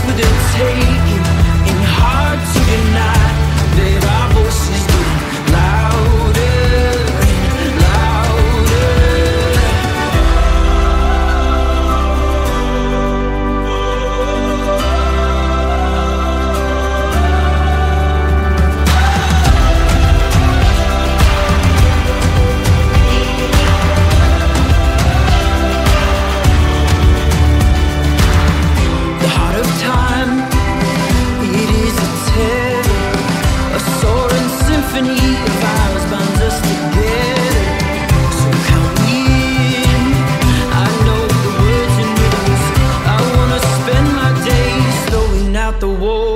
the taking, ain't hard to deny that our voices getting louder and louder. The heart of time, it is a tether, a soaring symphony of ours binds us together. So count me in. I know the words and rhythms. I wanna spend my days throwing out the war.